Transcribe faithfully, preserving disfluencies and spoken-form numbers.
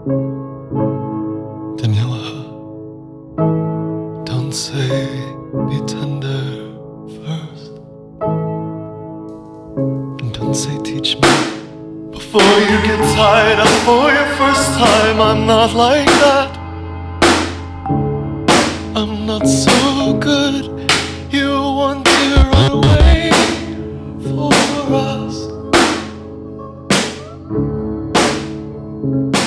Daniela, don't say be tender first. And don't say teach me before you get tired of for your first time. I'm not like that. I'm not so good